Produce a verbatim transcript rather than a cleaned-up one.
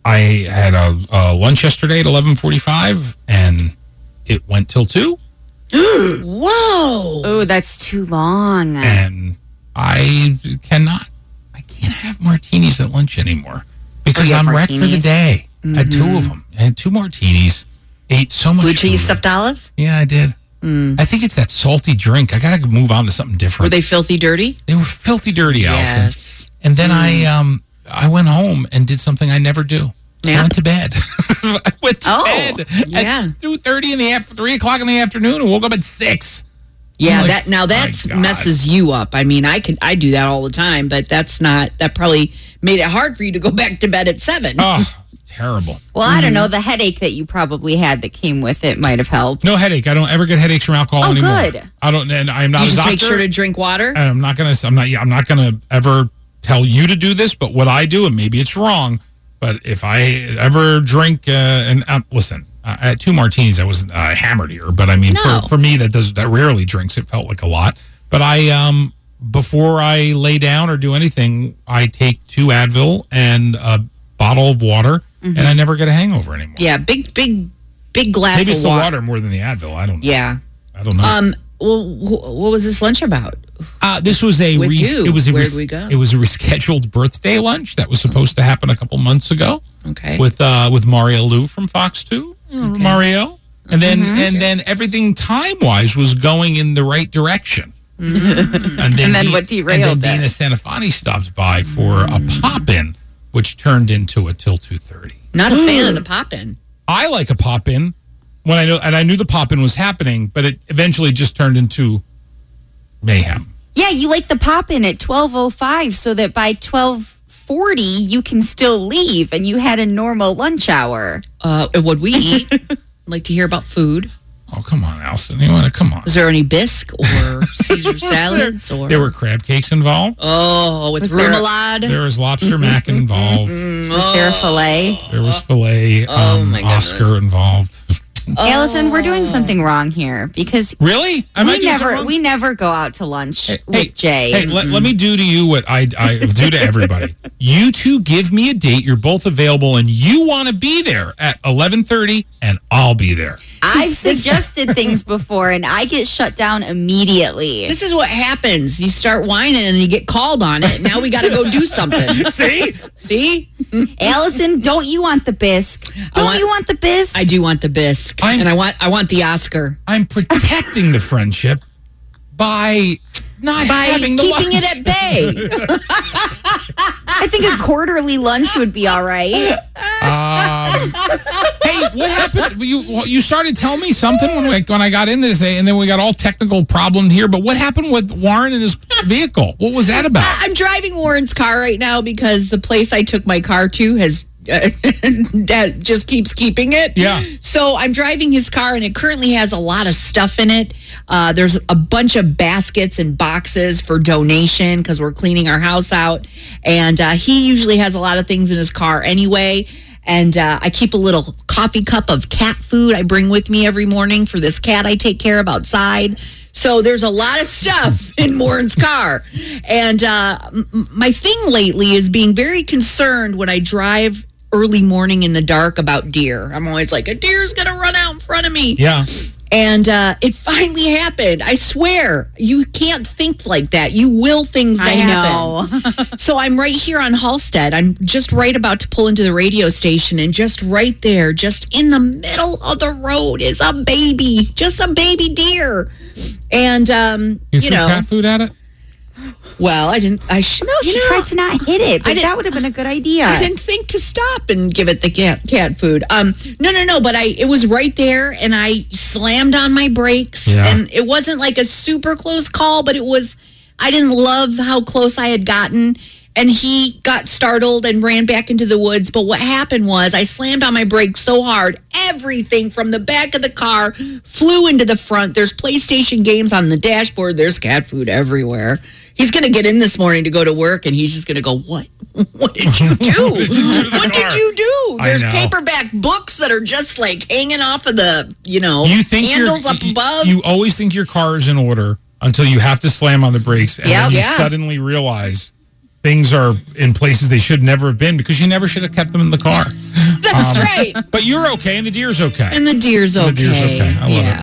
I had a, a lunch yesterday at eleven forty-five, and it went till two. Whoa! Oh, that's too long. And I cannot, I can't have martinis at lunch anymore because oh, I'm wrecked for the day. Mm-hmm. I had two of them. I had two martinis. Ate so much Blue cheese food. stuffed olives? Yeah, I did. Mm. I think it's that salty drink. I got to move on to something different. Were they filthy dirty? They were filthy dirty, Allison. Yes. And then Mm. I um I went home and did something I never do. Nap? I went to bed. I went to Oh, bed yeah. at two thirty in the after three o'clock in the afternoon and woke up at six. Yeah, like, that now that my God. messes you up. I mean, I could I do that all the time, but that's not that probably made it hard for you to go back to bed at seven. Oh, terrible. Well, I don't know. The headache that you probably had that came with it might have helped. No headache. I don't ever get headaches from alcohol Oh, anymore. good. I don't, and I'm not You a just doctor. make sure to drink water. and I'm not gonna. I'm not. I'm not gonna ever tell you to do this. But what I do, and maybe it's wrong, but if I ever drink, uh, and uh, listen, uh, I had two martinis. I was uh, hammered here, but I mean, No. for, for me that does that rarely drinks. It felt like a lot. But I, um, before I lay down or do anything, I take two Advil and a bottle of water, Mm-hmm. and I never get a hangover anymore. Yeah, big big big glass Maybe of it's the water. water more than the Advil. I don't know. Yeah. I don't know. Um. Well, wh- what was this lunch about? Uh, this was a With res- you. it was a Where'd res- we go? it was a rescheduled birthday lunch that was supposed to happen a couple months ago Okay. with uh, with Mario Lou from Fox two, Mario, and then and then everything time wise was going in the right direction. and then, And then Di- what derailed And then it? Dina Sanafani stopped by for a pop in, which turned into a till two thirty. Not a fan of the pop-in. I like a pop in when I know, and I knew the pop in was happening, but it eventually just turned into mayhem. Yeah, you like the pop in at twelve oh five so that by twelve forty you can still leave and you had a normal lunch hour. Uh, what we eat. I'd like to hear about food. Oh, come on, Allison. You want to come on? Is there any bisque or Caesar salads or? There were crab cakes involved. Oh, with Was there- remoulade. There was lobster mac involved. Was there a filet? There was filet. Oh, Um, my goodness. Oscar involved. Allison, we're doing something wrong here because Really? Am I we doing something never wrong? we never go out to lunch Hey, with Jay. Hey, let, let me do to you what I, I do to everybody. You two give me a date. You're both available, and you want to be there at eleven thirty, and I'll be there. I've suggested things before and I get shut down immediately. This is what happens. You start whining and you get called on it. Now we got to go do something. See? See? Allison, don't you want the bisque? Don't want- you want the bisque? I do want the bisque, I'm- and I want I want the Oscar I'm protecting the friendship by not by having the keeping lunch. it at bay. I think a quarterly lunch would be all right. Um, hey, what happened? You you started telling me something when we, when I got in this, and then we got all technical problems here. But what happened with Warren and his vehicle? What was that about? I'm driving Warren's car right now because the place I took my car to has uh, that just keeps keeping it. Yeah. So I'm driving his car, and it currently has a lot of stuff in it. Uh, there's a bunch of baskets and boxes for donation because we're cleaning our house out, and uh, he usually has a lot of things in his car anyway. And uh, I keep a little coffee cup of cat food I bring with me every morning for this cat I take care of outside. So there's a lot of stuff in Warren's car. And uh, m- my thing lately is being very concerned when I drive early morning in the dark about deer. I'm always like, a deer's going to run out in front of me. Yeah. And uh, it finally happened. I swear, you can't think like that. You will things that I happen. know. So I'm right here on Halstead. I'm just right about to pull into the radio station, and just right there, just in the middle of the road, is a baby, just a baby deer. And um, You you, threw know, cat food at it? well, I didn't. I sh- No, you she know, tried to not hit it, but I didn't- that would have been a good idea. I didn't think to stop and give it the cat cat food. Um, no, no, no. But I, it was right there, and I slammed on my brakes, Yeah. and it wasn't like a super close call, but it was. I didn't love how close I had gotten, and he got startled and ran back into the woods. But what happened was I slammed on my brakes so hard, everything from the back of the car flew into the front. There's PlayStation games on the dashboard. There's cat food everywhere. He's going to get in this morning to go to work, and he's just going to go, what? What did you do? What did you do to the What car? did you do? I There's know. paperback books that are just like hanging off of the, you know, You think handles you're, up you- above. You always think your car is in order until you have to slam on the brakes, and Yep. then you Yeah. suddenly realize things are in places they should never have been because you never should have kept them in the car. That's right. But you're okay, and the deer's okay. And the deer's okay. And the deer's okay. I love yeah. it.